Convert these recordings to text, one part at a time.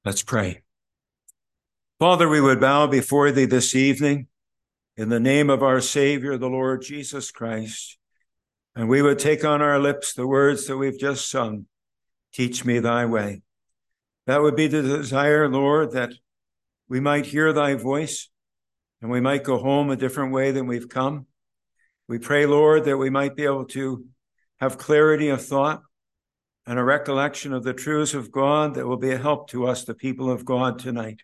Let's pray. Father, we would bow before thee this evening in the name of our Savior, the Lord Jesus Christ, and we would take on our lips the words that we've just sung, teach me thy way. That would be the desire, Lord, that we might hear thy voice and we might go home a different way than we've come. We pray, Lord, that we might be able to have clarity of thought and a recollection of the truths of God that will be a help to us, the people of God, tonight.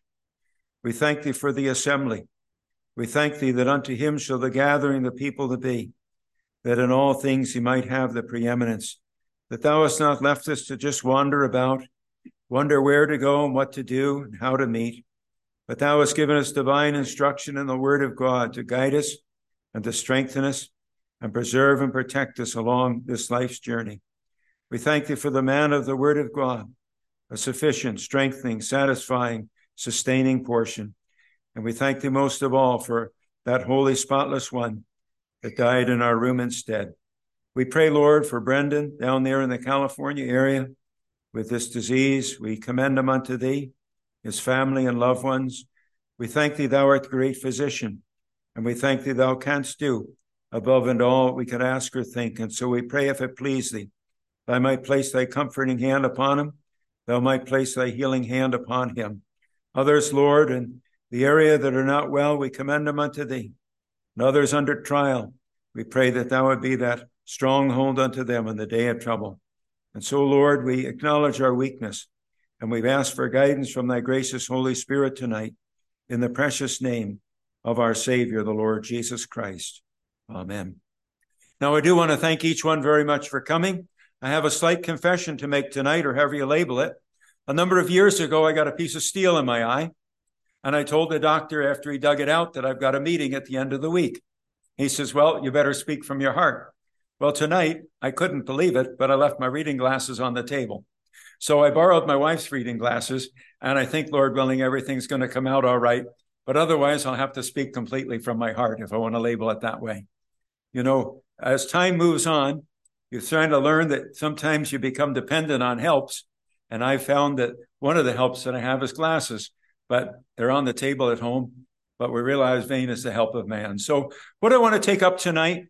We thank thee for the assembly. We thank thee that unto him shall the gathering of the people to be, that in all things he might have the preeminence, that thou hast not left us to just wander about, wonder where to go and what to do and how to meet, but thou hast given us divine instruction in the word of God to guide us and to strengthen us and preserve and protect us along this life's journey. We thank thee for the man of the word of God, a sufficient, strengthening, satisfying, sustaining portion. And we thank thee most of all for that holy, spotless one that died in our room instead. We pray, Lord, for Brendan down there in the California area with this disease. We commend him unto thee, his family and loved ones. We thank thee, thou art the great physician, and we thank thee, thou canst do above and all we could ask or think. And so we pray, if it please thee, thou might place thy comforting hand upon him, thou might place thy healing hand upon him. Others, Lord, in the area that are not well, we commend them unto thee. And others under trial, we pray that thou would be that stronghold unto them in the day of trouble. And so, Lord, we acknowledge our weakness, and we've asked for guidance from thy gracious Holy Spirit tonight, in the precious name of our Savior, the Lord Jesus Christ. Amen. Now, I do want to thank each one very much for coming. I have a slight confession to make tonight, or however you label it. A number of years ago, I got a piece of steel in my eye, and I told the doctor after he dug it out that I've got a meeting at the end of the week. He says, well, you better speak from your heart. Well, tonight, I couldn't believe it, but I left my reading glasses on the table. So I borrowed my wife's reading glasses, and I think, Lord willing, everything's going to come out all right. But otherwise, I'll have to speak completely from my heart if I want to label it that way. You know, as time moves on, you're trying to learn that sometimes you become dependent on helps. And I found that one of the helps that I have is glasses, but they're on the table at home. But we realize vain is the help of man. So what I want to take up tonight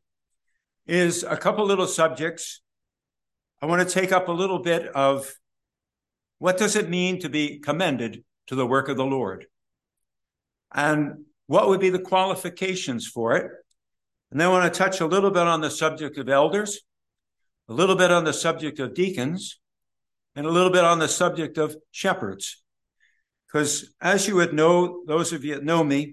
is a couple little subjects. I want to take up a little bit of what does it mean to be commended to the work of the Lord? And what would be the qualifications for it? And then I want to touch a little bit on the subject of elders, a little bit on the subject of deacons, and a little bit on the subject of shepherds. Because as you would know, those of you that know me,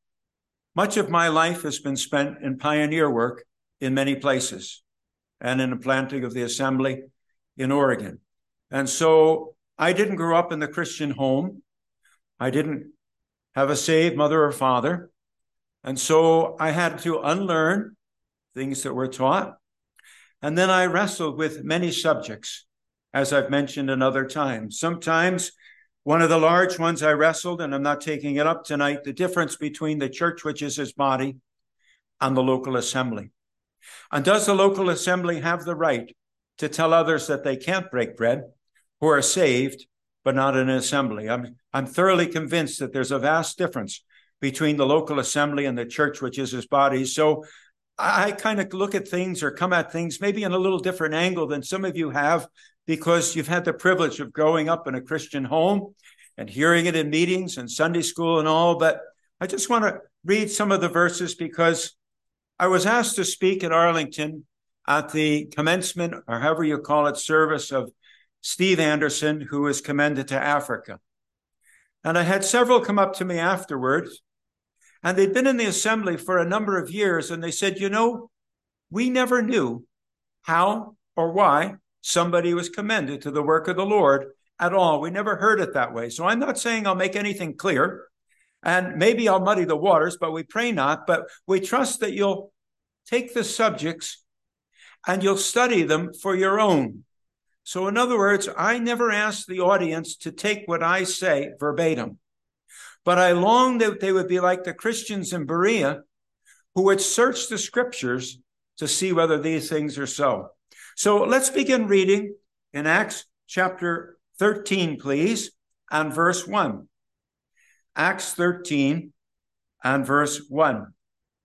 much of my life has been spent in pioneer work in many places and in the planting of the assembly in Oregon. And so I didn't grow up in the Christian home. I didn't have a saved mother or father. And so I had to unlearn things that were taught. And then I wrestled with many subjects, as I've mentioned in other times. Sometimes one of the large ones I wrestled, and I'm not taking it up tonight, the difference between the church, which is his body, and the local assembly. And does the local assembly have the right to tell others that they can't break bread, who are saved, but not in an assembly? I'm thoroughly convinced that there's a vast difference between the local assembly and the church, which is his body. So I kind of look at things or come at things maybe in a little different angle than some of you have, because you've had the privilege of growing up in a Christian home and hearing it in meetings and Sunday school and all. But I just want to read some of the verses because I was asked to speak in Arlington at the commencement, or however you call it, service of Steve Anderson, who was commended to Africa. And I had several come up to me afterwards, and they'd been in the assembly for a number of years, and they said, you know, we never knew how or why somebody was commended to the work of the Lord at all. We never heard it that way. So I'm not saying I'll make anything clear, and maybe I'll muddy the waters, but we pray not. But we trust that you'll take the subjects and you'll study them for your own. So in other words, I never ask the audience to take what I say verbatim, but I long that they would be like the Christians in Berea who would search the scriptures to see whether these things are so. So let's begin reading in Acts chapter 13, please. and verse 1. Acts 13 and verse 1.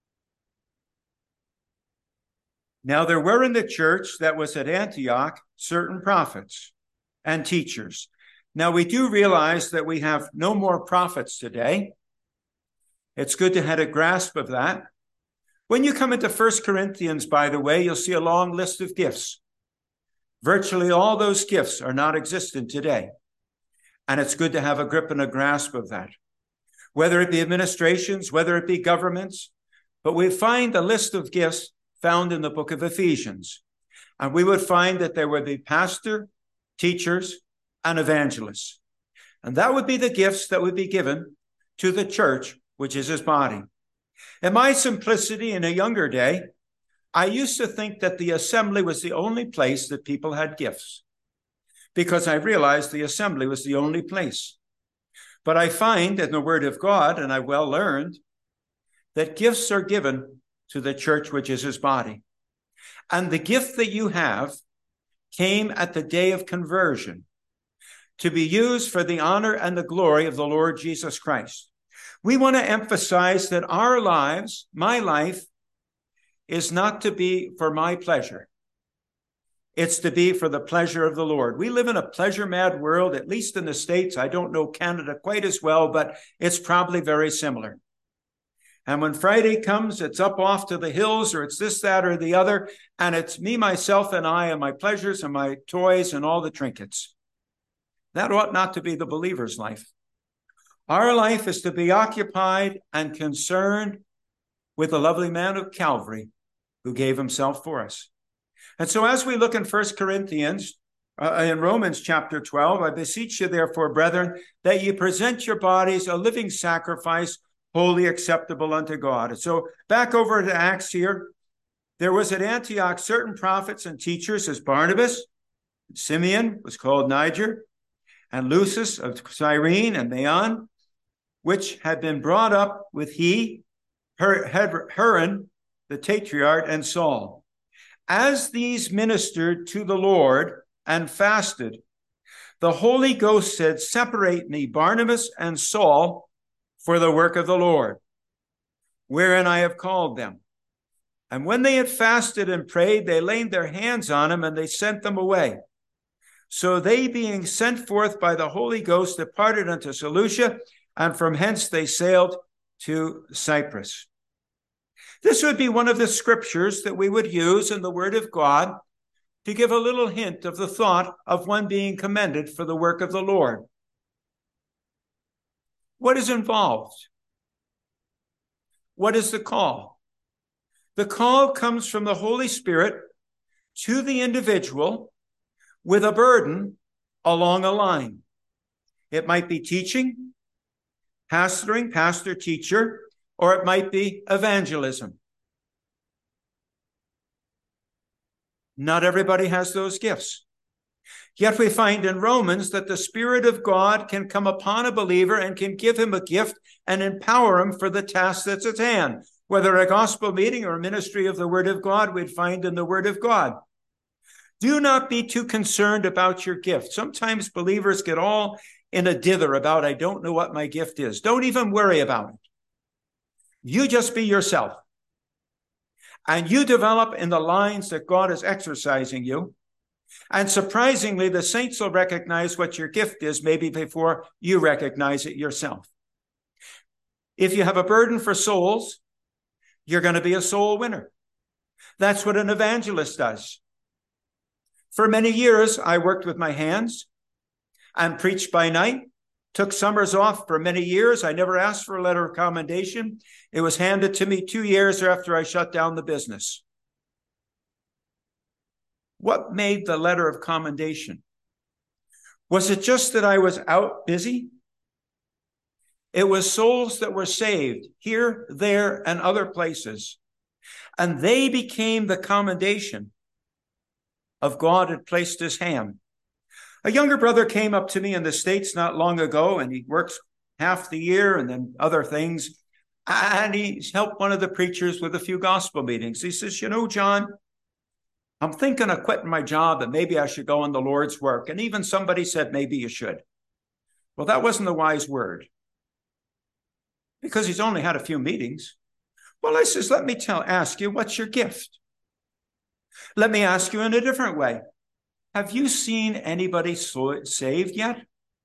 Now there were in the church that was at Antioch certain prophets and teachers. Now we do realize that we have no more prophets today. It's good to have a grasp of that. When you come into 1 Corinthians, by the way, you'll see a long list of gifts. Virtually all those gifts are not existent today. And it's good to have a grip and a grasp of that. Whether it be administrations, whether it be governments, but we find a list of gifts found in the book of Ephesians. And we would find that there would be pastor, teachers, and evangelists. And that would be the gifts that would be given to the church, which is his body. In my simplicity in a younger day, I used to think that the assembly was the only place that people had gifts, because I realized the assembly was the only place. But I find in the Word of God, and I well learned, that gifts are given to the church, which is his body. And the gift that you have came at the day of conversion to be used for the honor and the glory of the Lord Jesus Christ. We want to emphasize that our lives, my life, is not to be for my pleasure. It's to be for the pleasure of the Lord. We live in a pleasure-mad world, at least in the States. I don't know Canada quite as well, but it's probably very similar. And when Friday comes, it's up off to the hills, or it's this, that, or the other, and it's me, myself, and I, and my pleasures, and my toys, and all the trinkets. That ought not to be the believer's life. Our life is to be occupied and concerned with the lovely man of Calvary who gave himself for us. And so as we look in 1 Corinthians, in Romans chapter 12, I beseech you therefore, brethren, that ye present your bodies a living sacrifice, wholly acceptable unto God. And so back over to Acts here, there was at Antioch certain prophets and teachers, as Barnabas, Simeon was called Niger, and Lucius of Cyrene and Maon, which had been brought up with Herod, the Tetrarch, and Saul. As these ministered to the Lord and fasted, the Holy Ghost said, separate me, Barnabas and Saul, for the work of the Lord, wherein I have called them. And when they had fasted and prayed, they laid their hands on them, and they sent them away. So they, being sent forth by the Holy Ghost, departed unto Seleucia, and from hence they sailed to Cyprus. This would be one of the scriptures that we would use in the Word of God to give a little hint of the thought of one being commended for the work of the Lord. What is involved? What is the call? The call comes from the Holy Spirit to the individual with a burden along a line. It might be teaching, pastoring, pastor, teacher, or it might be evangelism. Not everybody has those gifts. Yet we find in Romans that the Spirit of God can come upon a believer and can give him a gift and empower him for the task that's at hand. Whether a gospel meeting or a ministry of the Word of God, we'd find in the Word of God. Do not be too concerned about your gift. Sometimes believers get all in a dither about, I don't know what my gift is. Don't even worry about it. You just be yourself. And you develop in the lines that God is exercising you. And surprisingly, the saints will recognize what your gift is maybe before you recognize it yourself. If you have a burden for souls, you're going to be a soul winner. That's what an evangelist does. For many years, I worked with my hands and preached by night. Took summers off for many years. I never asked for a letter of commendation. It was handed to me 2 years after I shut down the business. What made the letter of commendation? Was it just that I was out busy? It was souls that were saved here, there, and other places. And they became the commendation of God had placed his hand. A younger brother came up to me in the States not long ago, and he works half the year and then other things. And he's helped one of the preachers with a few gospel meetings. He says, you know, John, I'm thinking of quitting my job and maybe I should go on the Lord's work. And even somebody said, maybe you should. Well, that wasn't a wise word because he's only had a few meetings. Well, I says, let me ask you, what's your gift? Let me ask you in a different way. Have you seen anybody saved yet?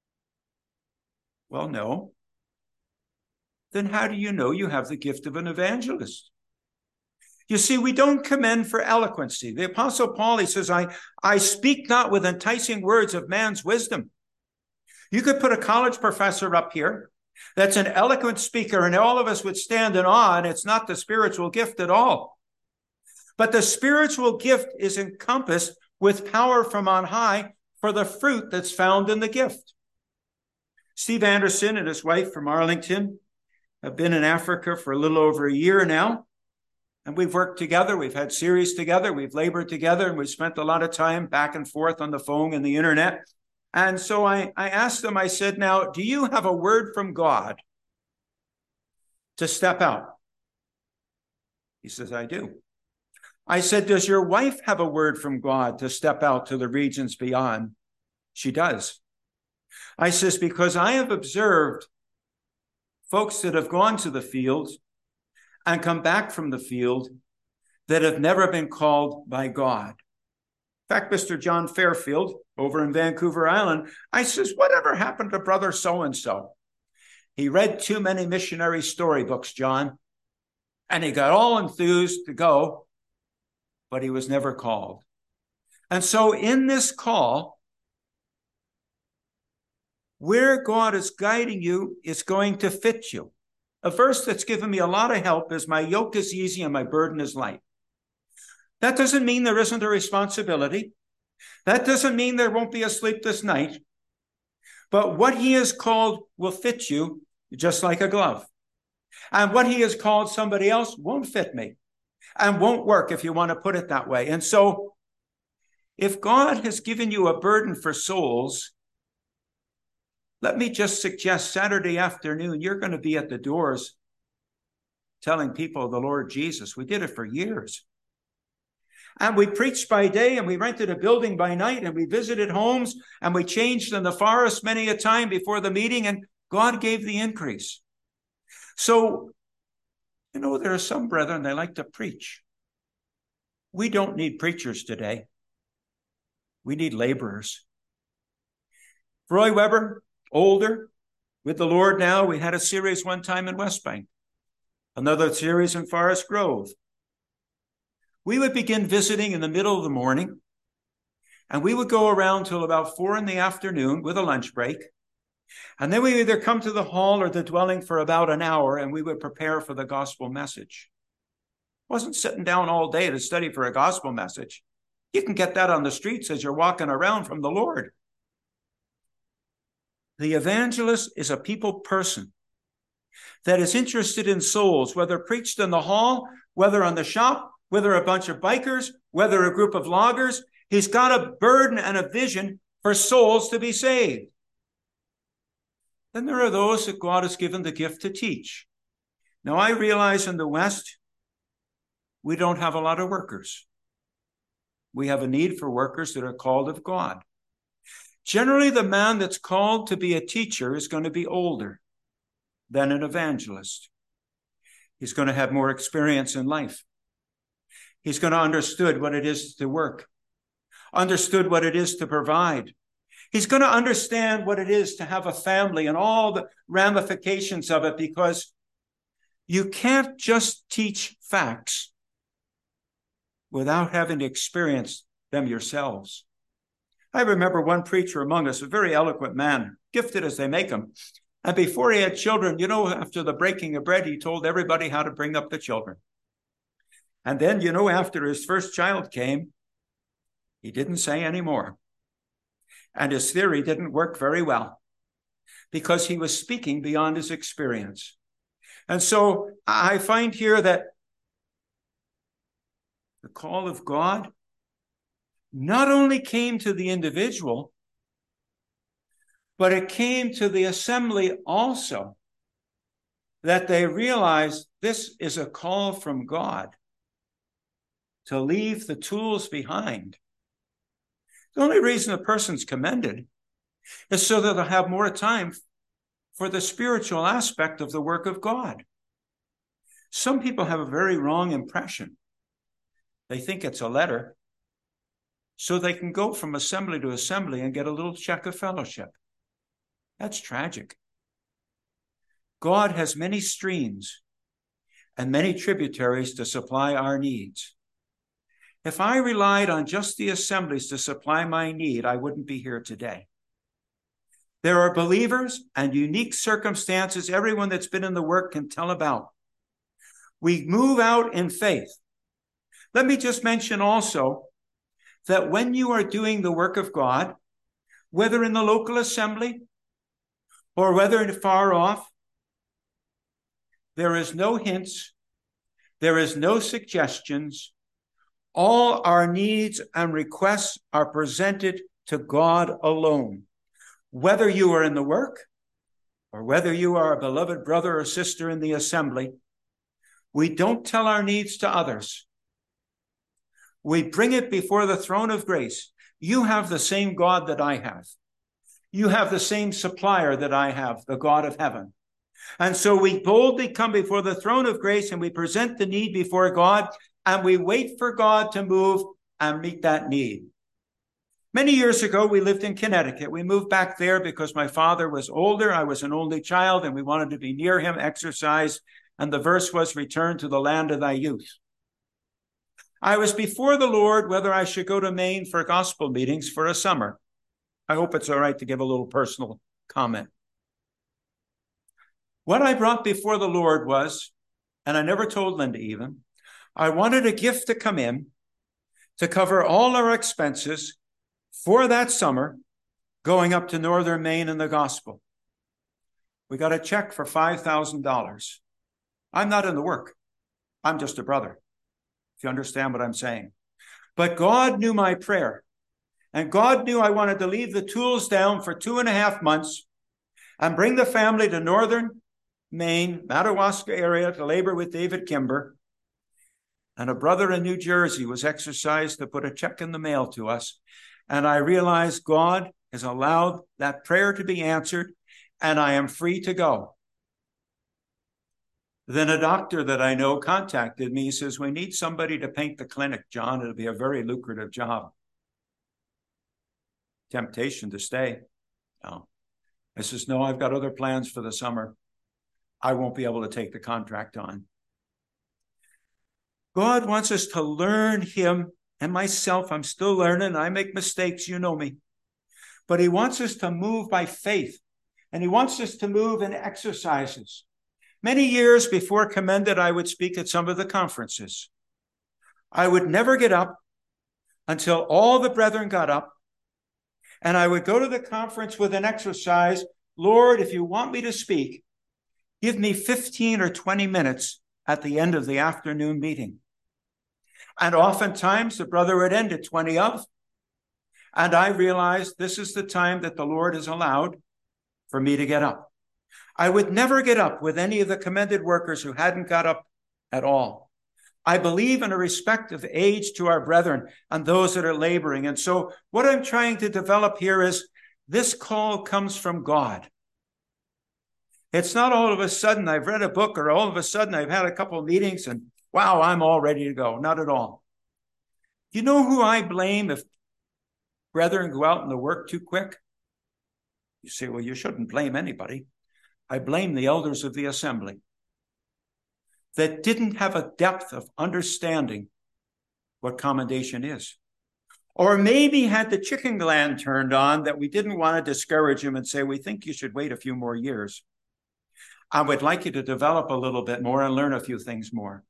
Well, no. Then how do you know you have the gift of an evangelist? You see, we don't commend for eloquency. The Apostle Paul, he says, I speak not with enticing words of man's wisdom. You could put a college professor up here that's an eloquent speaker, and all of us would stand in awe, and it's not the spiritual gift at all. But the spiritual gift is encompassed with power from on high for the fruit that's found in the gift. Steve Anderson and his wife from Arlington have been in Africa for a little over a year now. And we've worked together. We've had series together. We've labored together. And we've spent a lot of time back and forth on the phone and the internet. And so I asked them, I said, now, do you have a word from God to step out? He says, I do. I said, does your wife have a word from God to step out to the regions beyond? She does. I says, because I have observed folks that have gone to the field and come back from the field that have never been called by God. In fact, Mr. John Fairfield over in Vancouver Island, I says, whatever happened to brother so-and-so? He read too many missionary storybooks, John, and he got all enthused to go, but he was never called. And so in this call, where God is guiding you is going to fit you. A verse that's given me a lot of help is, my yoke is easy and my burden is light. That doesn't mean there isn't a responsibility. That doesn't mean there won't be a sleepless night. But what he has called will fit you just like a glove. And what he has called somebody else won't fit me and won't work, if you want to put it that way. And so if God has given you a burden for souls, let me just suggest Saturday afternoon, you're going to be at the doors telling people of the Lord Jesus. We did it for years. And we preached by day, and we rented a building by night, and we visited homes, and we changed in the forest many a time before the meeting, and God gave the increase. So, you know, there are some brethren, they like to preach. We don't need preachers today. We need laborers. Roy Weber, older, with the Lord now. We had a series one time in West Bank, another series in Forest Grove. We would begin visiting in the middle of the morning, and we would go around till about 4 p.m. with a lunch break. And then we either come to the hall or the dwelling for about an hour, and we would prepare for the gospel message. I wasn't sitting down all day to study for a gospel message. You can get that on the streets as you're walking around from the Lord. The evangelist is a people person that is interested in souls, whether preached in the hall, whether on the shop, whether a bunch of bikers, whether a group of loggers. He's got a burden and a vision for souls to be saved. Then there are those that God has given the gift to teach. Now, I realize in the West, we don't have a lot of workers. We have a need for workers that are called of God. Generally, the man that's called to be a teacher is going to be older than an evangelist. He's going to have more experience in life. He's going to understood what it is to work, understood what it is to provide. He's going to understand what it is to have a family and all the ramifications of it, because you can't just teach facts without having to experience them yourselves. I remember one preacher among us, a very eloquent man, gifted as they make them. And before he had children, you know, after the breaking of bread, he told everybody how to bring up the children. And then, you know, after his first child came, he didn't say any more. And his theory didn't work very well because he was speaking beyond his experience. And so I find here that the call of God not only came to the individual, but it came to the assembly also, that they realized this is a call from God to leave the tools behind. The only reason a person's commended is so that they'll have more time for the spiritual aspect of the work of God. Some people have a very wrong impression. They think it's a letter, so they can go from assembly to assembly and get a little check of fellowship. That's tragic. God has many streams and many tributaries to supply our needs. If I relied on just the assemblies to supply my need, I wouldn't be here today. There are believers and unique circumstances everyone that's been in the work can tell about. We move out in faith. Let me just mention also that when you are doing the work of God, whether in the local assembly or whether far off, there is no hints, there is no suggestions. All our needs and requests are presented to God alone. Whether you are in the work or whether you are a beloved brother or sister in the assembly, we don't tell our needs to others. We bring it before the throne of grace. You have the same God that I have. You have the same supplier that I have, the God of heaven. And so we boldly come before the throne of grace and we present the need before God and we wait for God to move and meet that need. Many years ago, we lived in Connecticut. We moved back there because my father was older. I was an only child and we wanted to be near him, exercise. And the verse was, return to the land of thy youth. I was before the Lord whether I should go to Maine for gospel meetings for a summer. I hope it's all right to give a little personal comment. What I brought before the Lord was, and I never told Linda even, I wanted a gift to come in to cover all our expenses for that summer going up to northern Maine in the gospel. We got a check for $5,000. I'm not in the work. I'm just a brother, if you understand what I'm saying. But God knew my prayer. And God knew I wanted to leave the tools down for 2.5 months and bring the family to northern Maine, Madawaska area to labor with David Kimber. And a brother in New Jersey was exercised to put a check in the mail to us. And I realized God has allowed that prayer to be answered and I am free to go. Then a doctor that I know contacted me. He says, we need somebody to paint the clinic, John. It'll be a very lucrative job. Temptation to stay. No. I says, no, I've got other plans for the summer. I won't be able to take the contract on. God wants us to learn him and myself. I'm still learning. I make mistakes. You know me. But he wants us to move by faith. And he wants us to move in exercises. Many years before Commended, I would speak at some of the conferences. I would never get up until all the brethren got up. And I would go to the conference with an exercise. Lord, if you want me to speak, give me 15 or 20 minutes at the end of the afternoon meeting. And oftentimes the brother would end at 20 of. And I realized this is the time that the Lord has allowed for me to get up. I would never get up with any of the commended workers who hadn't got up at all. I believe in a respect of age to our brethren and those that are laboring. And so what I'm trying to develop here is this call comes from God. It's not all of a sudden I've read a book or all of a sudden I've had a couple of meetings and wow, I'm all ready to go. Not at all. You know who I blame if brethren go out in the work too quick? You say, well, you shouldn't blame anybody. I blame the elders of the assembly that didn't have a depth of understanding what commendation is. Or maybe had the chicken gland turned on that we didn't want to discourage him and say, we think you should wait a few more years. I would like you to develop a little bit more and learn a few things more.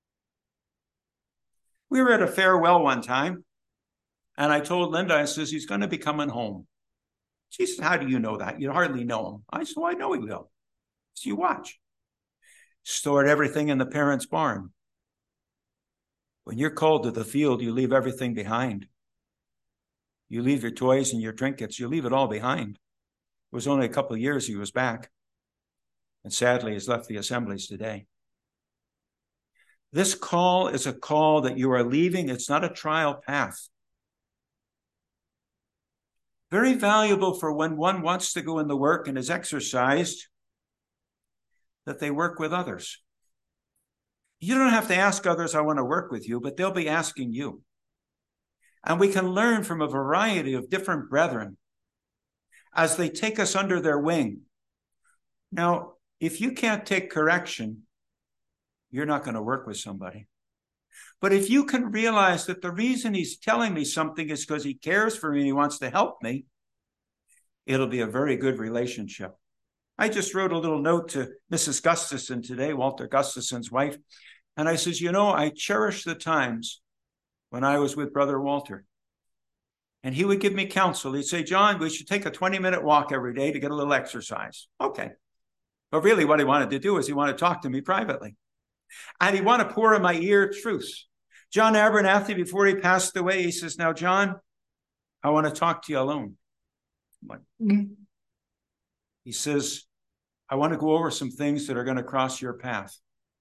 We were at a farewell one time, and I told Linda, I says, he's going to be coming home. She said, how do you know that? You hardly know him. I said, well, I know he will. So you watch. Stored everything in the parents' barn. When you're called to the field, you leave everything behind. You leave your toys and your trinkets. You leave it all behind. It was only a couple of years he was back. And sadly, he's left the assemblies today. This call is a call that you are leaving. It's not a trial path. Very valuable for when one wants to go in the work and is exercised, that they work with others. You don't have to ask others, I want to work with you, but they'll be asking you. And we can learn from a variety of different brethren as they take us under their wing. Now, if you can't take correction, you're not going to work with somebody. But if you can realize that the reason he's telling me something is because he cares for me and he wants to help me, it'll be a very good relationship. I just wrote a little note to Mrs. Gustafson today, Walter Gustafson's wife, and I says, I cherish the times when I was with Brother Walter. And he would give me counsel. He'd say, John, we should take a 20-minute walk every day to get a little exercise. Okay. But really what he wanted to do is he wanted to talk to me privately. And he wanted to pour in my ear truths. John Abernathy, before he passed away, he says, now, John, I want to talk to you alone. I'm like, He says, I want to go over some things that are going to cross your path.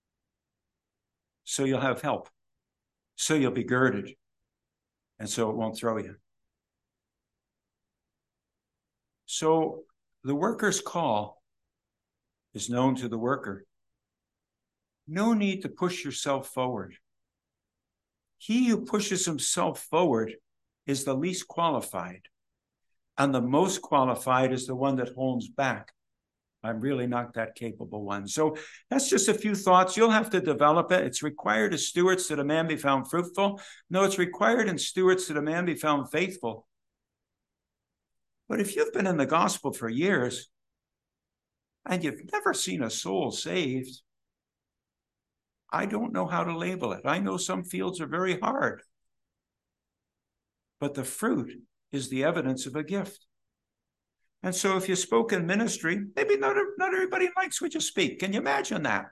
So you'll have help. So you'll be girded. And so it won't throw you. So the worker's call is known to the worker. No need to push yourself forward. He who pushes himself forward is the least qualified. And the most qualified is the one that holds back. I'm really not that capable one. So that's just a few thoughts. You'll have to develop it. It's required as stewards that a man be found fruitful. No, it's required in stewards that a man be found faithful. But if you've been in the gospel for years and you've never seen a soul saved, I don't know how to label it. I know some fields are very hard. But the fruit is the evidence of a gift. And so if you spoke in ministry, maybe not everybody likes what you speak. Can you imagine that?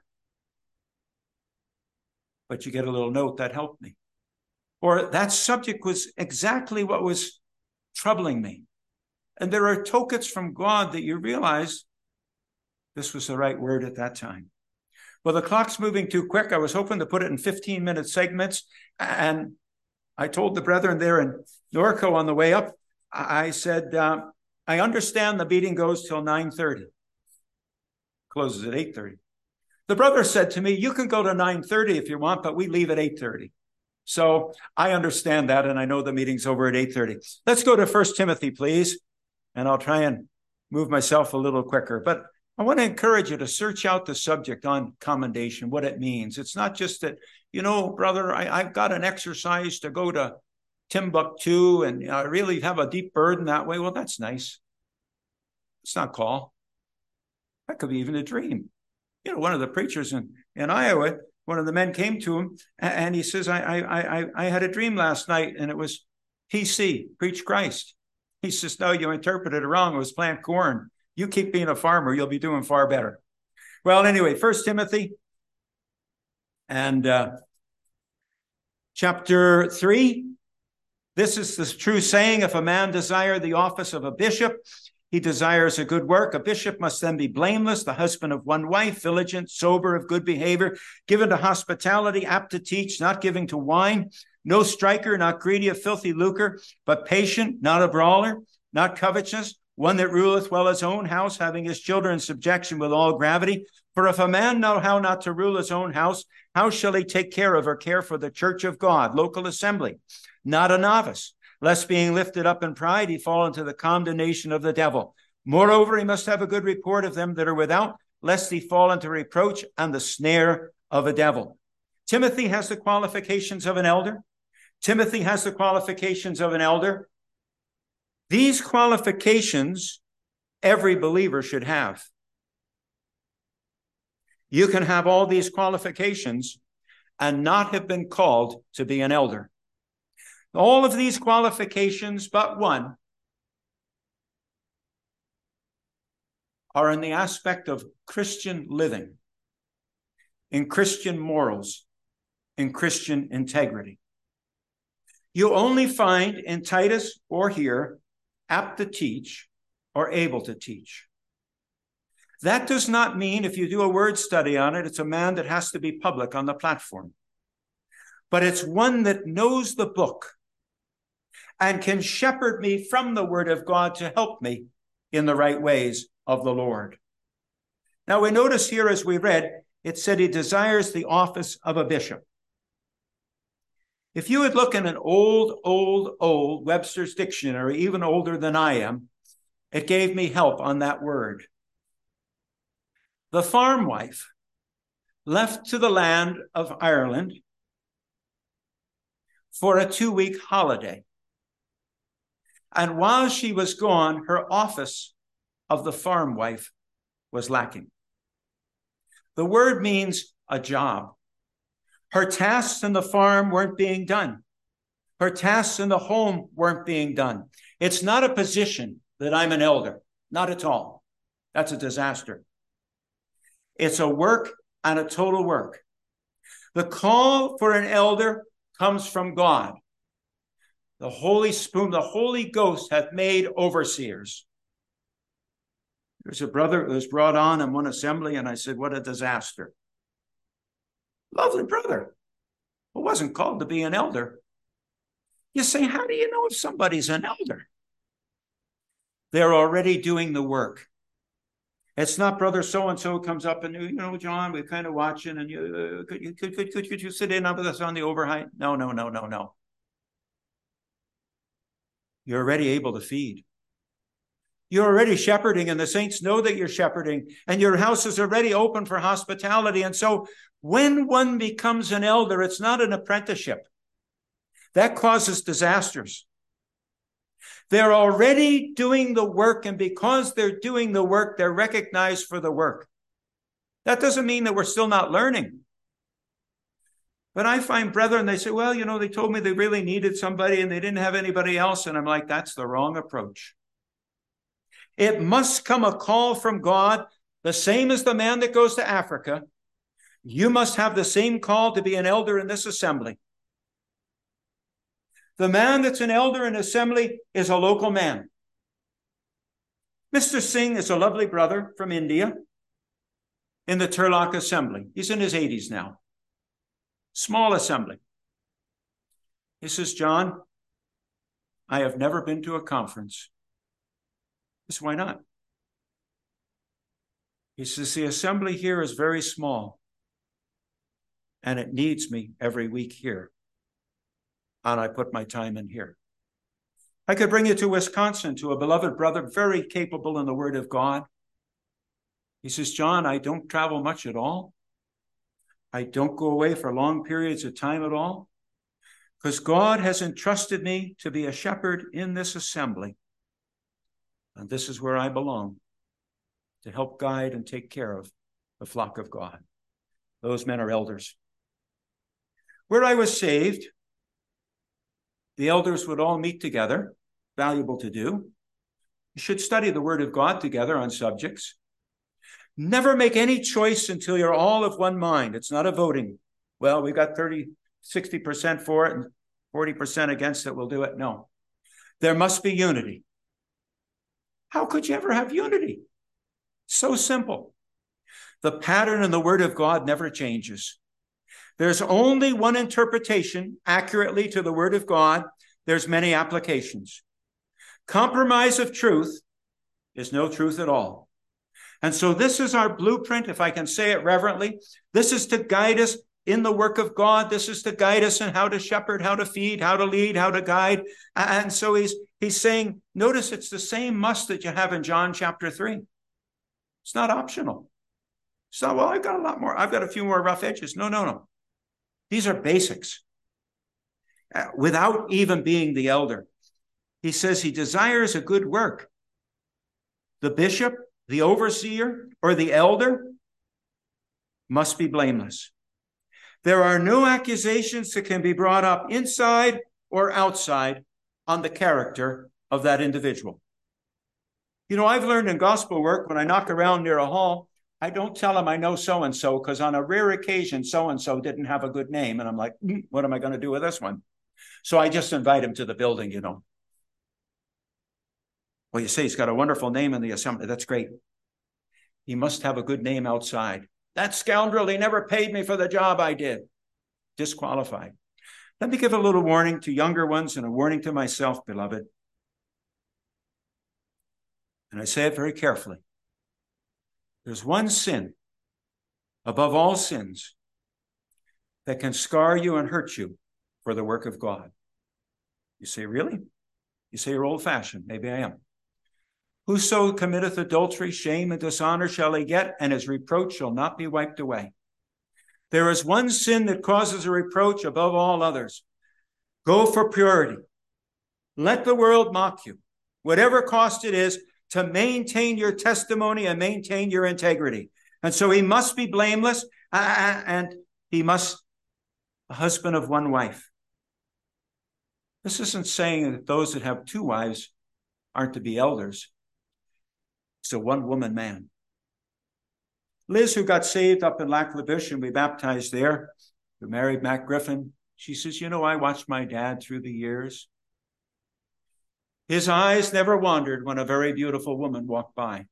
But you get a little note that helped me. Or that subject was exactly what was troubling me. And there are tokens from God that you realize this was the right word at that time. Well, the clock's moving too quick. I was hoping to put it in 15-minute segments. And I told the brethren there in Norco on the way up, I said, I understand the meeting goes till 9:30. Closes at 8:30. The brother said to me, you can go to 9:30 if you want, but we leave at 8:30. So I understand that, and I know the meeting's over at 8:30. Let's go to 1 Timothy, please. And I'll try and move myself a little quicker. But I want to encourage you to search out the subject on commendation, what it means. It's not just that, brother, I've got an exercise to go to Timbuktu and I really have a deep burden that way. Well, that's nice. It's not call. That could be even a dream. One of the preachers in Iowa, one of the men came to him and he says, I had a dream last night and it was PC, preach Christ. He says, no, you interpreted it wrong. It was plant corn. You keep being a farmer, you'll be doing far better. Well, anyway, 1 Timothy and chapter 3. This is the true saying, if a man desire the office of a bishop, he desires a good work. A bishop must then be blameless, the husband of one wife, vigilant, sober, of good behavior, given to hospitality, apt to teach, not giving to wine, no striker, not greedy of filthy lucre, but patient, not a brawler, not covetous, one that ruleth well his own house, having his children in subjection with all gravity. For if a man know how not to rule his own house, how shall he take care of or care for the church of God, local assembly? Not a novice, lest being lifted up in pride, he fall into the condemnation of the devil. Moreover, he must have a good report of them that are without, lest he fall into reproach and the snare of a devil. Timothy has the qualifications of an elder. Timothy has the qualifications of an elder. These qualifications every believer should have. You can have all these qualifications and not have been called to be an elder. All of these qualifications, but one, are in the aspect of Christian living, in Christian morals, in Christian integrity. You only find in Titus or here, apt to teach or able to teach. That does not mean, if you do a word study on it, it's a man that has to be public on the platform. But it's one that knows the book, and can shepherd me from the word of God to help me in the right ways of the Lord. Now we notice here as we read, it said he desires the office of a bishop. If you would look in an old Webster's dictionary, even older than I am, it gave me help on that word. The farm wife left to the land of Ireland for a 2-week holiday. And while she was gone, her office of the farm wife was lacking. The word means a job. Her tasks in the farm weren't being done. Her tasks in the home weren't being done. It's not a position that I'm an elder. Not at all. That's a disaster. It's a work and a total work. The call for an elder comes from God. The Holy Ghost hath made overseers. There's a brother who was brought on in one assembly, and I said, what a disaster. Lovely brother, who wasn't called to be an elder. You say, how do you know if somebody's an elder? They're already doing the work. It's not brother so-and-so comes up and, John, we're kind of watching, and could you sit in with us on the overheight? No. You're already able to feed. You're already shepherding, and the saints know that you're shepherding, and your house is already open for hospitality. And so when one becomes an elder, it's not an apprenticeship. That causes disasters. They're already doing the work, and because they're doing the work, they're recognized for the work. That doesn't mean that we're still not learning. But I find brethren, they say, well, they told me they really needed somebody and they didn't have anybody else. And I'm like, that's the wrong approach. It must come a call from God, the same as the man that goes to Africa. You must have the same call to be an elder in this assembly. The man that's an elder in assembly is a local man. Mr. Singh is a lovely brother from India in the Turlock Assembly. He's in his 80s now. Small assembly. He says, John, I have never been to a conference. I said, why not? He says, the assembly here is very small, and it needs me every week here. And I put my time in here. I could bring you to Wisconsin, to a beloved brother, very capable in the Word of God. He says, John, I don't travel much at all. I don't go away for long periods of time at all, because God has entrusted me to be a shepherd in this assembly. And this is where I belong, to help guide and take care of the flock of God. Those men are elders. Where I was saved, the elders would all meet together, valuable to do. You should study the Word of God together on subjects. Never make any choice until you're all of one mind. It's not a voting. Well, we've got 60% for it and 40% against it. We'll do it. No. There must be unity. How could you ever have unity? So simple. The pattern in the Word of God never changes. There's only one interpretation accurately to the Word of God. There's many applications. Compromise of truth is no truth at all. And so this is our blueprint, if I can say it reverently. This is to guide us in the work of God. This is to guide us in how to shepherd, how to feed, how to lead, how to guide. And so he's saying, notice it's the same must that you have in John chapter 3. It's not optional. It's not, well, I've got a few more rough edges. No. These are basics. Without even being the elder. He says he desires a good work. The bishop, the overseer, or the elder must be blameless. There are no accusations that can be brought up inside or outside on the character of that individual. I've learned in gospel work, when I knock around near a hall, I don't tell them I know so-and-so, because on a rare occasion, so-and-so didn't have a good name. And I'm like, what am I going to do with this one? So I just invite him to the building, Well, you say he's got a wonderful name in the assembly. That's great. He must have a good name outside. That scoundrel, he never paid me for the job I did. Disqualified. Let me give a little warning to younger ones and a warning to myself, beloved. And I say it very carefully. There's one sin above all sins that can scar you and hurt you for the work of God. You say, really? You say you're old-fashioned. Maybe I am. Whoso committeth adultery, shame and dishonor shall he get, and his reproach shall not be wiped away. There is one sin that causes a reproach above all others. Go for purity. Let the world mock you, whatever cost it is, to maintain your testimony and maintain your integrity. And so he must be blameless, and he must a husband of one wife. This isn't saying that those that have two wives aren't to be elders. It's a one-woman man. Liz, who got saved up in Lac La Biche, and we baptized there, who married Matt Griffin, she says, you know, I watched my dad through the years. His eyes never wandered when a very beautiful woman walked by.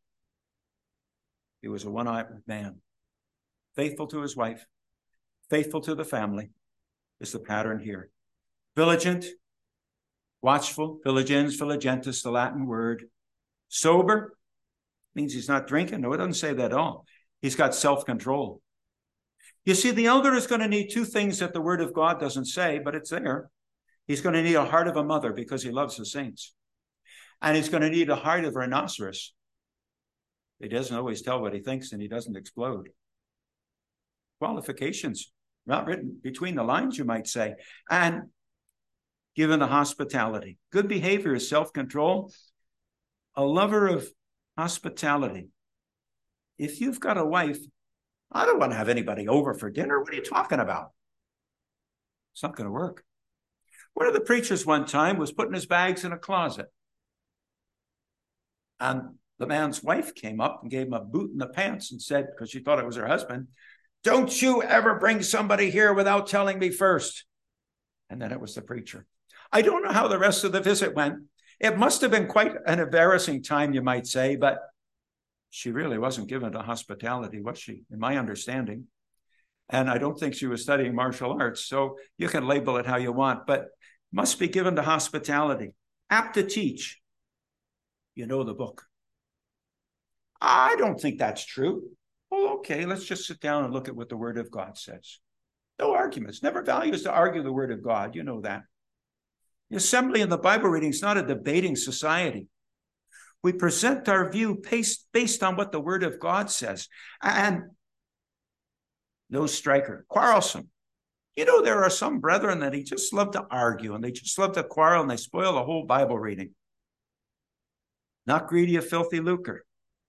He was a one-eyed man, faithful to his wife, faithful to the family, is the pattern here. Vigilant, watchful, vigigens, vigilantus, the Latin word. Sober means he's not drinking. No, it doesn't say that at all. He's got self-control. You see, the elder is going to need two things that the word of God doesn't say, but it's there. He's going to need a heart of a mother because he loves the saints. And he's going to need a heart of a rhinoceros. He doesn't always tell what he thinks, and he doesn't explode. Qualifications, not written between the lines, you might say. And given the hospitality. Good behavior is self-control. A lover of hospitality. If you've got a wife, I don't want to have anybody over for dinner. What are you talking about? It's not going to work. One of the preachers one time was putting his bags in a closet. And the man's wife came up and gave him a boot in the pants and said, because she thought it was her husband, don't you ever bring somebody here without telling me first. And then it was the preacher. I don't know how the rest of the visit went. It must have been quite an embarrassing time, you might say, but she really wasn't given to hospitality, was she, in my understanding? And I don't think she was studying martial arts, so you can label it how you want, but must be given to hospitality. Apt to teach. You know the book. I don't think that's true. Well, okay, let's just sit down and look at what the Word of God says. No arguments. Never values to argue the Word of God. You know that. The assembly and the Bible reading is not a debating society. We present our view based on what the Word of God says. And no striker, quarrelsome. You know, there are some brethren that they just love to argue and they just love to quarrel and they spoil the whole Bible reading. Not greedy of filthy lucre.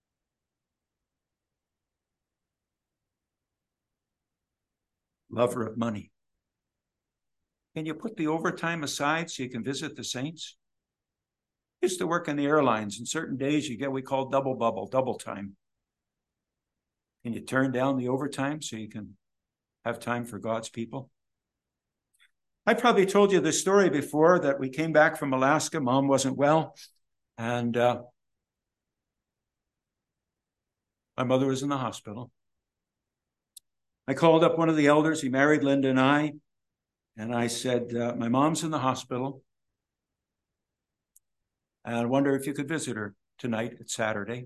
Lover of money. Can you put the overtime aside so you can visit the saints? I used to work in the airlines, and certain days you get what we call double bubble, double time. Can you turn down the overtime so you can have time for God's people? I probably told you this story before, that we came back from Alaska. Mom wasn't well, and my mother was in the hospital. I called up one of the elders. He married Linda and I said, my mom's in the hospital, and I wonder if you could visit her tonight. It's Saturday.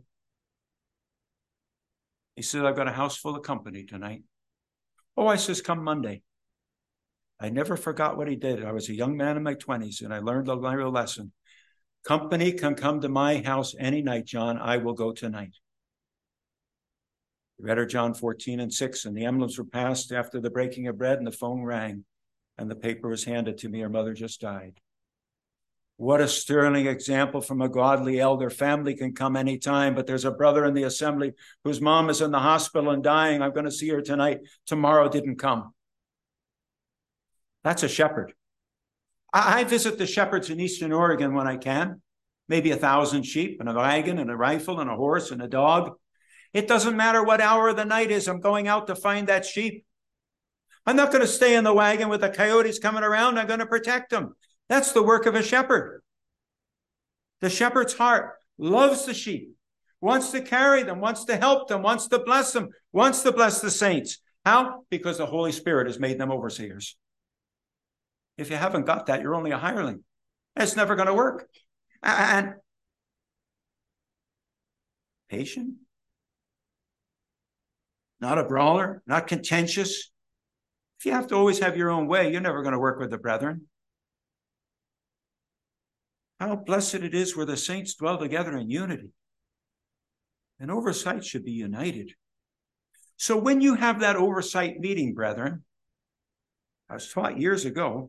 He said, I've got a house full of company tonight. Oh, I says, come Monday. I never forgot what he did. I was a young man in my 20s, and I learned a real lesson. Company can come to my house any night, John. I will go tonight. We read her John 14:6, and the emblems were passed after the breaking of bread, and the phone rang, and the paper was handed to me. Her mother just died. What a sterling example from a godly elder. Family can come anytime, but there's a brother in the assembly whose mom is in the hospital and dying. I'm going to see her tonight. Tomorrow didn't come. That's a shepherd. I visit the shepherds in Eastern Oregon when I can. Maybe 1,000 sheep and a wagon and a rifle and a horse and a dog. It doesn't matter what hour of the night is. I'm going out to find that sheep. I'm not going to stay in the wagon with the coyotes coming around. I'm going to protect them. That's the work of a shepherd. The shepherd's heart loves the sheep, wants to carry them, wants to help them, wants to bless them, wants to bless the saints. How? Because the Holy Spirit has made them overseers. If you haven't got that, you're only a hireling. It's never going to work. And patient, not a brawler, not contentious. If you have to always have your own way, you're never going to work with the brethren. How blessed it is where the saints dwell together in unity. And oversight should be united. So when you have that oversight meeting, brethren, I was taught years ago,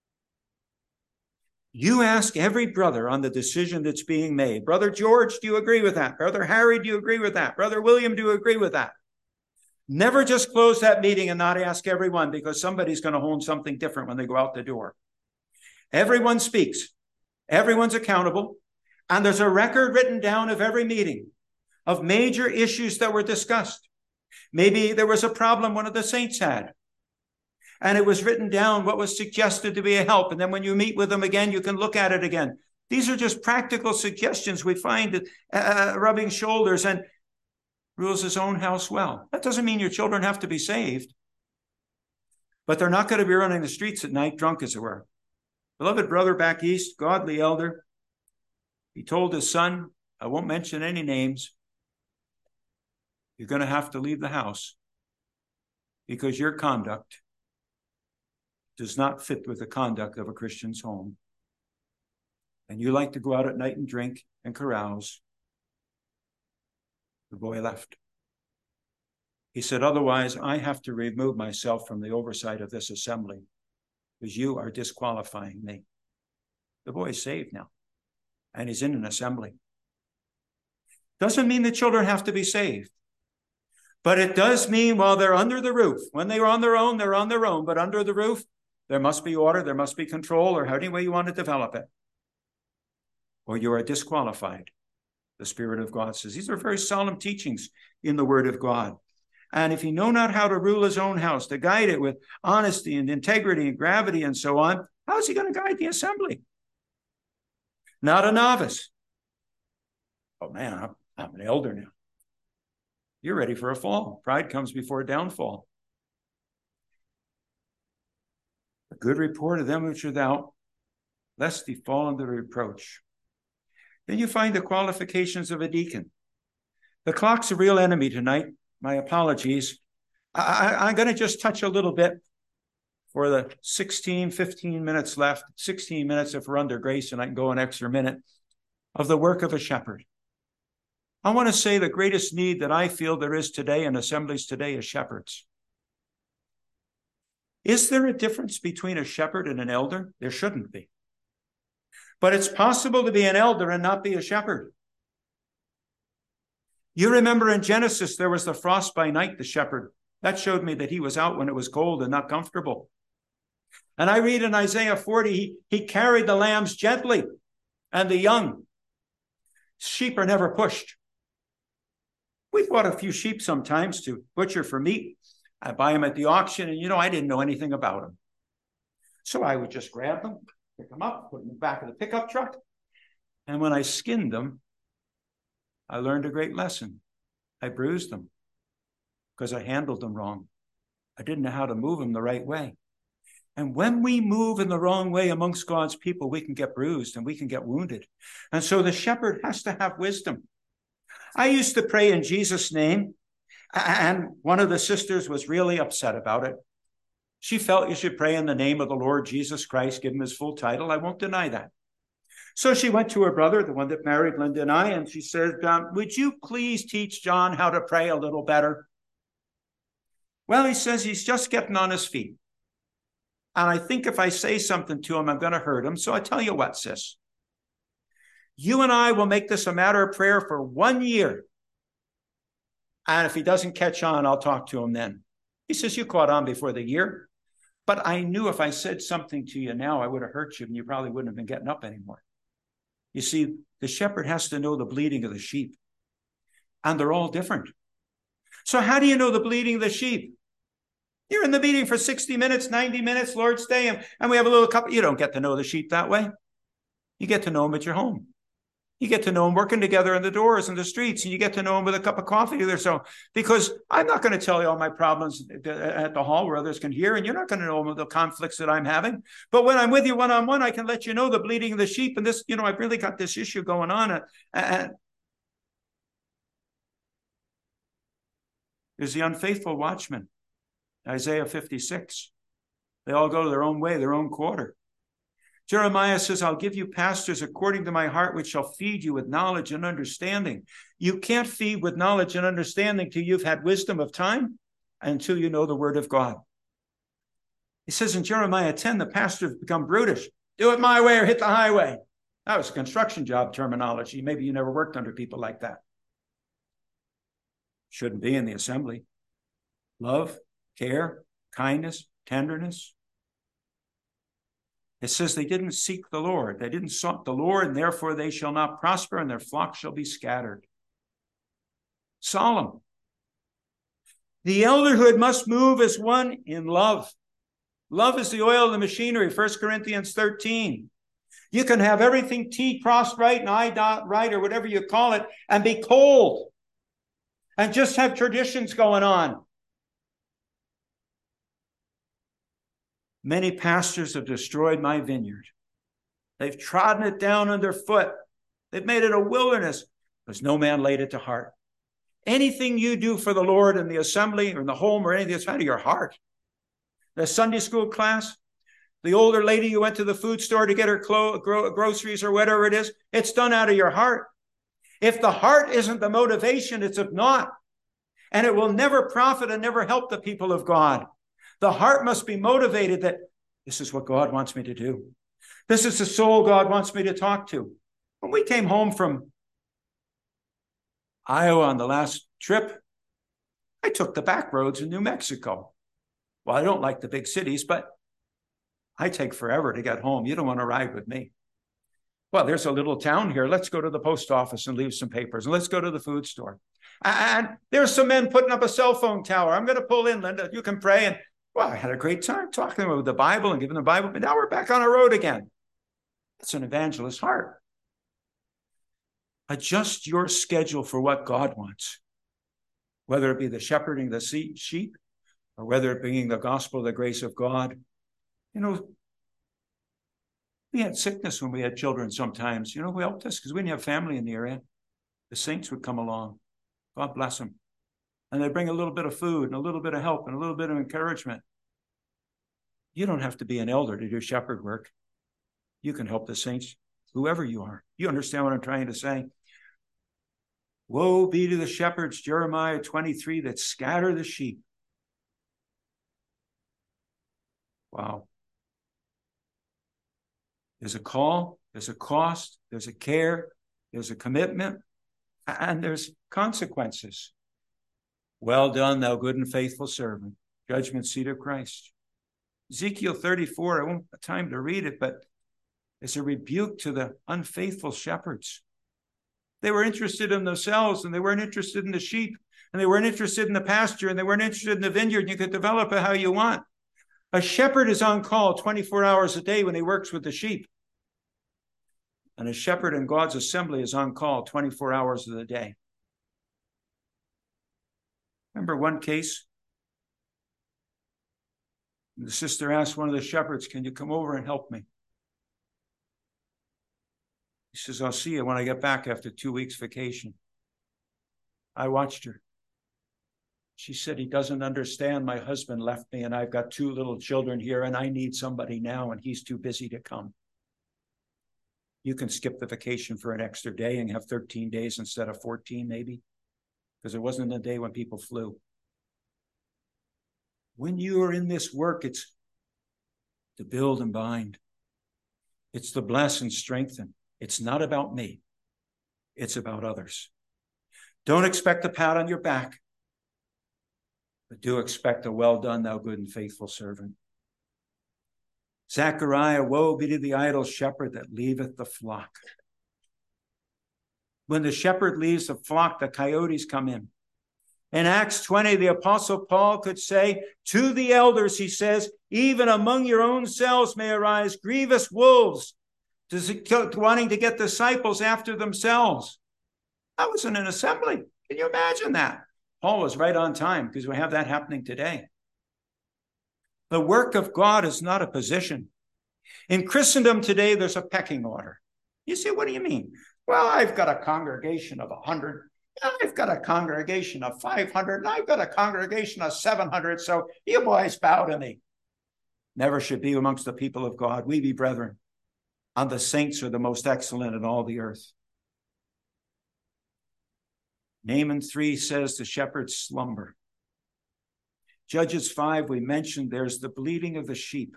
you ask every brother on the decision that's being made. Brother George, do you agree with that? Brother Harry, do you agree with that? Brother William, do you agree with that? Never just close that meeting and not ask everyone, because somebody's going to hold something different when they go out the door. Everyone speaks. Everyone's accountable. And there's a record written down of every meeting of major issues that were discussed. Maybe there was a problem one of the saints had, and it was written down what was suggested to be a help. And then when you meet with them again, you can look at it again. These are just practical suggestions we find rubbing shoulders, and rules his own house well. That doesn't mean your children have to be saved, but they're not going to be running the streets at night drunk, as it were. Beloved brother back east, godly elder, he told his son, I won't mention any names, you're going to have to leave the house because your conduct does not fit with the conduct of a Christian's home. And you like to go out at night and drink and carouse. The boy left. He said, otherwise, I have to remove myself from the oversight of this assembly because you are disqualifying me. The boy's saved now, and he's in an assembly. Doesn't mean the children have to be saved. But it does mean while they're under the roof, when they are on their own, they're on their own. But under the roof, there must be order, there must be control, or any way you want to develop it. Or you are disqualified. The Spirit of God says. These are very solemn teachings in the Word of God. And if he know not how to rule his own house, to guide it with honesty and integrity and gravity and so on, how is he going to guide the assembly? Not a novice. Oh man, I'm an elder now. You're ready for a fall. Pride comes before downfall. A good report of them which are without, lest he fall under reproach. Then you find the qualifications of a deacon. The clock's a real enemy tonight. My apologies. I'm going to just touch a little bit for the 15 minutes left, 16 minutes if we're under grace, and I can go an extra minute, of the work of a shepherd. I want to say the greatest need that I feel there is today in assemblies today is shepherds. Is there a difference between a shepherd and an elder? There shouldn't be. But it's possible to be an elder and not be a shepherd. You remember in Genesis, there was the frost by night, the shepherd. That showed me that he was out when it was cold and not comfortable. And I read in Isaiah 40, he carried the lambs gently and the young. Sheep are never pushed. We bought a few sheep sometimes to butcher for meat. I buy them at the auction, and I didn't know anything about them. So I would just grab them, pick them up, put them in the back of the pickup truck. And when I skinned them, I learned a great lesson. I bruised them because I handled them wrong. I didn't know how to move them the right way. And when we move in the wrong way amongst God's people, we can get bruised and we can get wounded. And so the shepherd has to have wisdom. I used to pray in Jesus' name, and one of the sisters was really upset about it. She felt you should pray in the name of the Lord Jesus Christ, give him his full title. I won't deny that. So she went to her brother, the one that married Linda and I, and she said, would you please teach John how to pray a little better? Well, he says he's just getting on his feet. And I think if I say something to him, I'm going to hurt him. So I tell you what, sis. You and I will make this a matter of prayer for 1 year. And if he doesn't catch on, I'll talk to him then. He says, you caught on before the year. But I knew if I said something to you now, I would have hurt you and you probably wouldn't have been getting up anymore. You see, the shepherd has to know the bleating of the sheep. And they're all different. So how do you know the bleating of the sheep? You're in the meeting for 60 minutes, 90 minutes, Lord's Day, and we have a little cup. You don't get to know the sheep that way. You get to know them at your home. You get to know them working together in the doors and the streets, and you get to know them with a cup of coffee or so. Because I'm not going to tell you all my problems at the hall where others can hear, and you're not going to know the conflicts that I'm having. But when I'm with you one-on-one, I can let you know the bleating of the sheep, and this, I've really got this issue going on. And there's the unfaithful watchman, Isaiah 56. They all go their own way, their own quarter. Jeremiah says, I'll give you pastors according to my heart, which shall feed you with knowledge and understanding. You can't feed with knowledge and understanding till you've had wisdom of time and until you know the word of God. He says in Jeremiah 10, the pastors become brutish. Do it my way or hit the highway. That was construction job terminology. Maybe you never worked under people like that. Shouldn't be in the assembly. Love, care, kindness, tenderness. It says they didn't seek the Lord. They didn't sought the Lord, and therefore they shall not prosper, and their flock shall be scattered. Solemn. The elderhood must move as one in love. Love is the oil of the machinery, 1 Corinthians 13. You can have everything T crossed right and I dot right or whatever you call it and be cold and just have traditions going on. Many pastors have destroyed my vineyard. They've trodden it down underfoot. They've made it a wilderness because no man laid it to heart. Anything you do for the Lord in the assembly or in the home or anything that's out of your heart. The Sunday school class, the older lady who went to the food store to get her groceries or whatever it is, it's done out of your heart. If the heart isn't the motivation, it's of naught. And it will never profit and never help the people of God. The heart must be motivated that this is what God wants me to do. This is the soul God wants me to talk to. When we came home from Iowa on the last trip, I took the back roads in New Mexico. Well, I don't like the big cities, but I take forever to get home. You don't want to ride with me. Well, there's a little town here. Let's go to the post office and leave some papers. And let's go to the food store. And there's some men putting up a cell phone tower. I'm going to pull in, Linda. You can pray. And well, I had a great time talking about the Bible and giving the Bible. But now we're back on the road again. That's an evangelist's heart. Adjust your schedule for what God wants, whether it be the shepherding the sheep or whether it being the gospel, the grace of God. We had sickness when we had children sometimes. Who helped us? Because we didn't have family in the area. The saints would come along. God bless them. And they'd bring a little bit of food and a little bit of help and a little bit of encouragement. You don't have to be an elder to do shepherd work. You can help the saints, whoever you are. You understand what I'm trying to say? Woe be to the shepherds, Jeremiah 23, that scatter the sheep. Wow. There's a call, there's a cost, there's a care, there's a commitment, and there's consequences. Well done, thou good and faithful servant. Judgment seat of Christ. Ezekiel 34, I won't have time to read it, but it's a rebuke to the unfaithful shepherds. They were interested in themselves, and they weren't interested in the sheep, and they weren't interested in the pasture, and they weren't interested in the vineyard. You could develop it how you want. A shepherd is on call 24 hours a day when he works with the sheep. And a shepherd in God's assembly is on call 24 hours of the day. Remember one case? The sister asked one of the shepherds, can you come over and help me? He says, I'll see you when I get back after 2 weeks vacation. I watched her. She said, he doesn't understand. My husband left me and I've got 2 little children here and I need somebody now and he's too busy to come. You can skip the vacation for an extra day and have 13 days instead of 14 maybe, because it wasn't a day when people flew. When you are in this work, it's to build and bind. It's to bless and strengthen. It's not about me. It's about others. Don't expect a pat on your back, but do expect a well done, thou good and faithful servant. Zechariah, woe be to the idle shepherd that leaveth the flock. When the shepherd leaves the flock, the coyotes come in. In Acts 20, the Apostle Paul could say to the elders, he says, even among your own selves may arise grievous wolves, wanting to get disciples after themselves. That was in an assembly. Can you imagine that? Paul was right on time because we have that happening today. The work of God is not a position. In Christendom today, there's a pecking order. You say, what do you mean? Well, I've got a congregation of 100. I've got a congregation of 500. And I've got a congregation of 700. So you boys bow to me. Never should be amongst the people of God. We be brethren. And the saints are the most excellent in all the earth. Naaman 3 says the shepherds slumber. Judges 5, we mentioned there's the bleating of the sheep.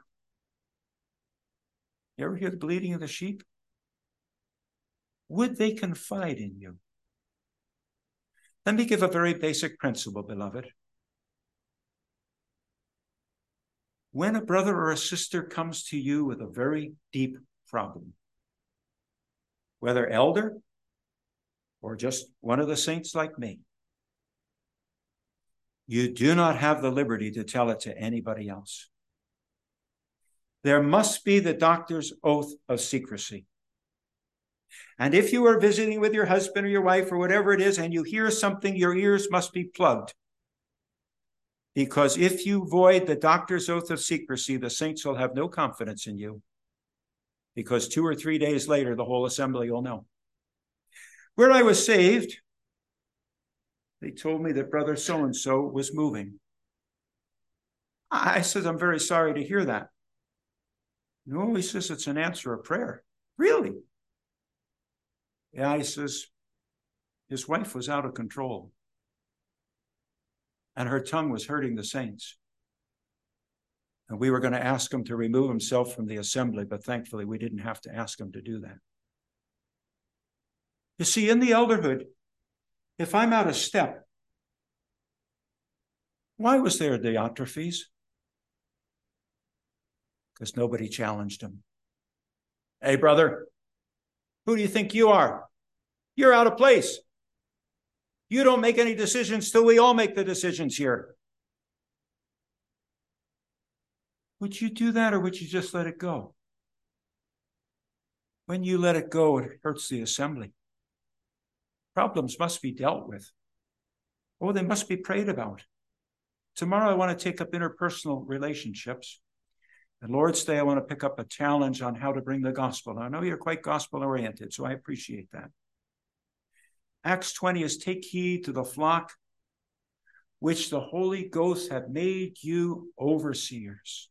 You ever hear the bleating of the sheep? Would they confide in you? Let me give a very basic principle, beloved. When a brother or a sister comes to you with a very deep problem, whether elder or just one of the saints like me, you do not have the liberty to tell it to anybody else. There must be the doctor's oath of secrecy. And if you are visiting with your husband or your wife or whatever it is, and you hear something, your ears must be plugged. Because if you void the doctor's oath of secrecy, the saints will have no confidence in you. Because 2 or 3 days later, the whole assembly will know. Where I was saved, they told me that brother so-and-so was moving. I said, I'm very sorry to hear that. No, he says, it's an answer of prayer. Really? Yeah, he says, his wife was out of control. And her tongue was hurting the saints. And we were going to ask him to remove himself from the assembly, but thankfully we didn't have to ask him to do that. You see, in the elderhood, if I'm out of step, why was there Diotrephes? Because nobody challenged him. Hey, brother, who do you think you are? You're out of place. You don't make any decisions till we all make the decisions here. Would you do that, or would you just let it go? When you let it go, it hurts the assembly. Problems must be dealt with. Oh, they must be prayed about. Tomorrow I want to take up interpersonal relationships. And Lord's Day, I want to pick up a challenge on how to bring the gospel. I know you're quite gospel-oriented, so I appreciate that. Acts 20 is take heed to the flock which the Holy Ghost hath made you overseers.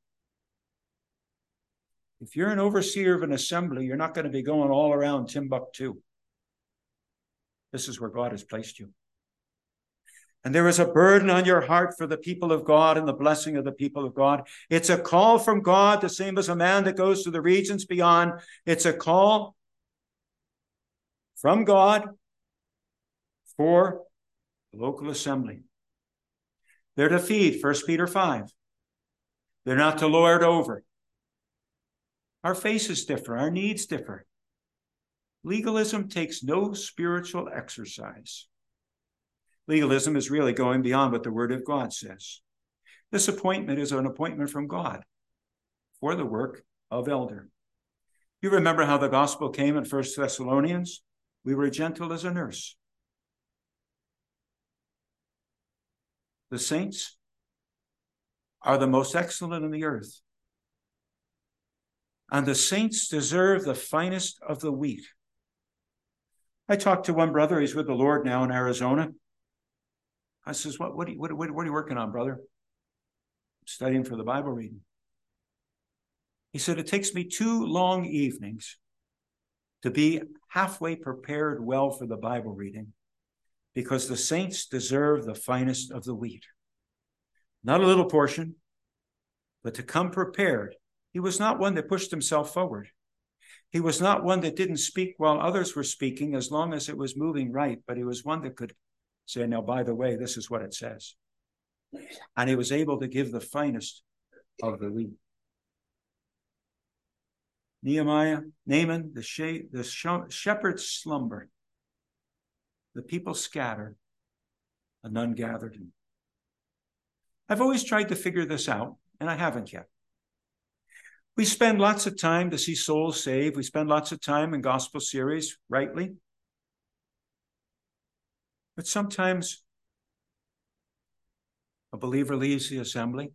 If you're an overseer of an assembly, you're not going to be going all around Timbuktu. This is where God has placed you. And there is a burden on your heart for the people of God and the blessing of the people of God. It's a call from God, the same as a man that goes to the regions beyond. It's a call from God for the local assembly. They're to feed, 1 Peter 5. They're not to lord over. Our faces differ, our needs differ. Legalism takes no spiritual exercise. Legalism is really going beyond what the Word of God says. This appointment is an appointment from God for the work of elder. You remember how the gospel came in 1 Thessalonians? We were gentle as a nurse. The saints are the most excellent in the earth. And the saints deserve the finest of the wheat. I talked to one brother, he's with the Lord now in Arizona. I says, what are you working on, brother? I'm studying for the Bible reading. He said, it takes me 2 long evenings to be halfway prepared well for the Bible reading, because the saints deserve the finest of the wheat. Not a little portion, but to come prepared. He was not one that pushed himself forward. He was not one that didn't speak while others were speaking, as long as it was moving right, but he was one that could say, now, by the way, this is what it says. And he was able to give the finest of the wheat. Naaman, the shepherds slumber. The people scatter, and none gathered. I've always tried to figure this out, and I haven't yet. We spend lots of time to see souls saved. We spend lots of time in gospel series, rightly. But sometimes a believer leaves the assembly.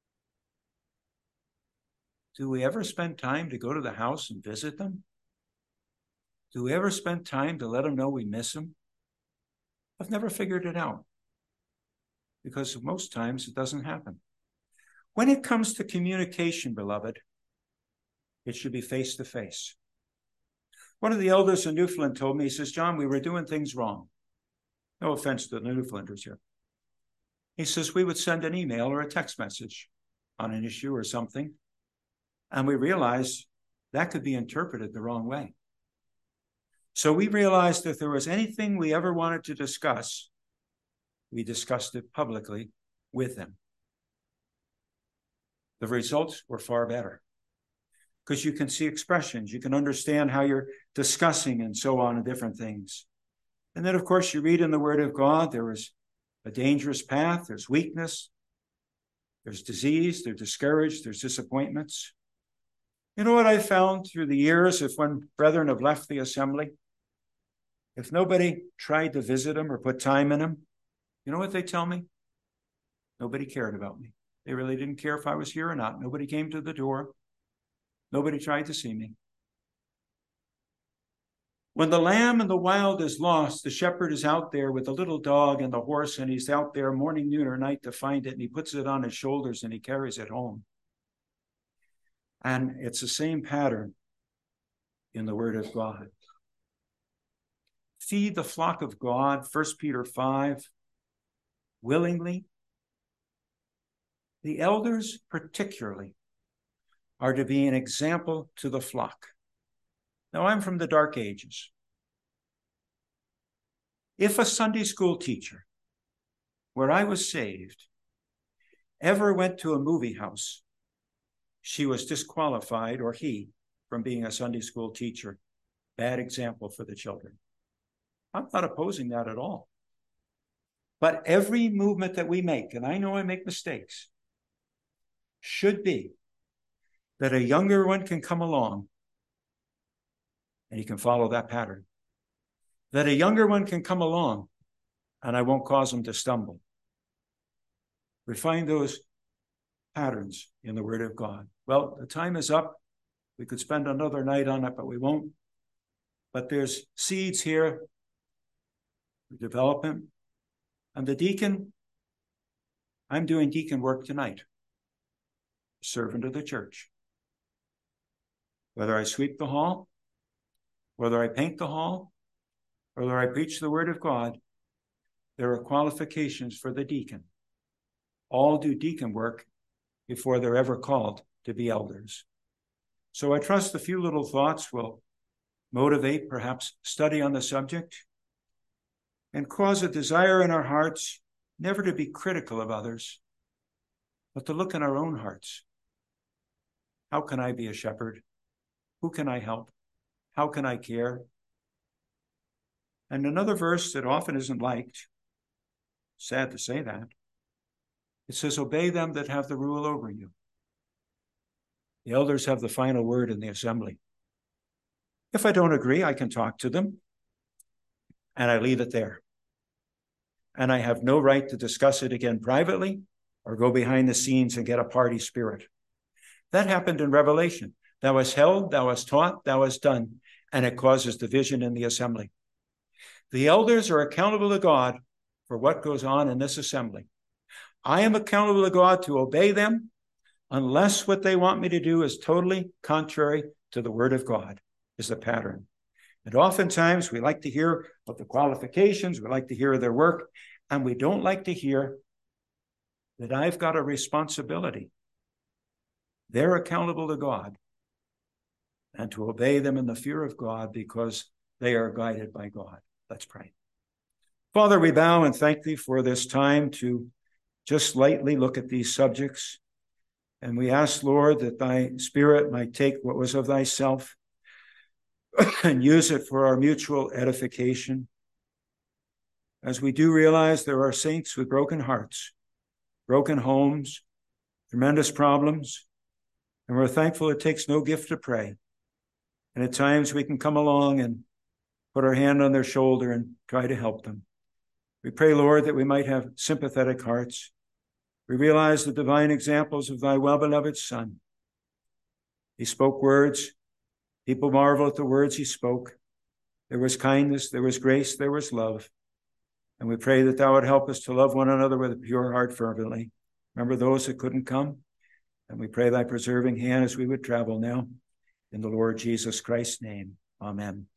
Do we ever spend time to go to the house and visit them? Do we ever spend time to let them know we miss them? I've never figured it out, because most times it doesn't happen. When it comes to communication, beloved, it should be face to face. One of the elders in Newfoundland told me, he says, John, we were doing things wrong. No offense to the Newfoundlanders here. He says, we would send an email or a text message on an issue or something, and we realized that could be interpreted the wrong way. So we realized if there was anything we ever wanted to discuss, we discussed it publicly with them. The results were far better, because you can see expressions, you can understand how you're discussing and so on and different things. And then, of course, you read in the Word of God, there is a dangerous path, there's weakness, there's disease, there's discouraged, there's disappointments. You know what I found through the years, if when brethren have left the assembly, if nobody tried to visit them or put time in them, you know what they tell me? Nobody cared about me. They really didn't care if I was here or not. Nobody came to the door. Nobody tried to see me. When the lamb in the wild is lost, the shepherd is out there with the little dog and the horse, and he's out there morning, noon, or night to find it, and he puts it on his shoulders and he carries it home. And it's the same pattern in the Word of God. Feed the flock of God, 1 Peter 5, willingly. The elders particularly are to be an example to the flock. Now, I'm from the dark ages. If a Sunday school teacher, where I was saved, ever went to a movie house, she was disqualified, or he, from being a Sunday school teacher. Bad example for the children. I'm not opposing that at all. But every movement that we make, and I know I make mistakes, should be that a younger one can come along and he can follow that pattern. That a younger one can come along and I won't cause him to stumble. We find those patterns in the Word of God. Well, the time is up. We could spend another night on it, but we won't. But there's seeds here for development. And the deacon, I'm doing deacon work tonight. Servant of the church. Whether I sweep the hall, whether I paint the hall, whether I preach the Word of God, there are qualifications for the deacon. All do deacon work before they're ever called to be elders. So I trust a few little thoughts will motivate, perhaps study on the subject, and cause a desire in our hearts never to be critical of others, but to look in our own hearts. How can I be a shepherd? Who can I help? How can I care? And another verse that often isn't liked, sad to say that, it says, obey them that have the rule over you. The elders have the final word in the assembly. If I don't agree, I can talk to them, and I leave it there. And I have no right to discuss it again privately or go behind the scenes and get a party spirit. That happened in Revelation. Thou hast held, thou hast taught, thou hast done, and it causes division in the assembly. The elders are accountable to God for what goes on in this assembly. I am accountable to God to obey them unless what they want me to do is totally contrary to the Word of God, is the pattern. And oftentimes we like to hear of the qualifications, we like to hear their work, and we don't like to hear that I've got a responsibility. They're accountable to God, and to obey them in the fear of God because they are guided by God. Let's pray. Father, we bow and thank thee for this time to just lightly look at these subjects. And we ask, Lord, that thy Spirit might take what was of thyself and use it for our mutual edification. As we do realize there are saints with broken hearts, broken homes, tremendous problems, And we're thankful it takes no gift to pray. And at times we can come along and put our hand on their shoulder and try to help them. We pray, Lord, that we might have sympathetic hearts. We realize the divine examples of thy well-beloved Son. He spoke words. People marvel at the words he spoke. There was kindness, there was grace, there was love. And we pray that thou would help us to love one another with a pure heart fervently. Remember those that couldn't come? And we pray thy preserving hand as we would travel now. In the Lord Jesus Christ's name, amen.